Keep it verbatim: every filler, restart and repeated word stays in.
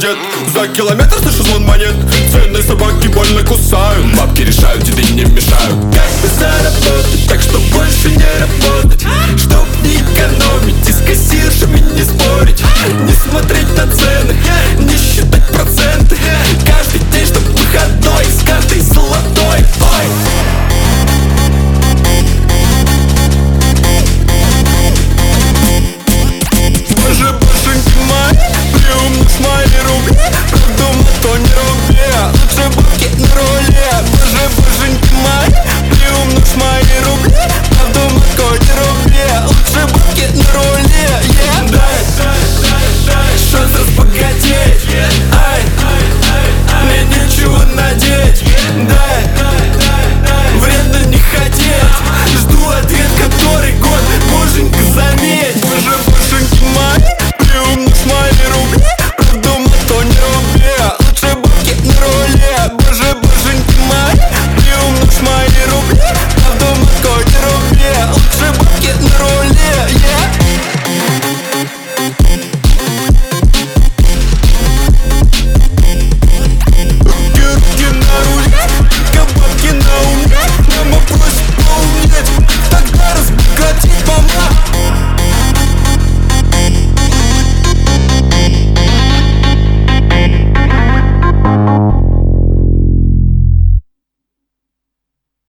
пакет. За километр слышу звон монет. Ценные собаки больно кусают. Бабки решают, деды не мешают. Как бы заработать, так что больше не работать, чтоб не экономить и с кассиршами не спорить, не смотреть на цены, не считать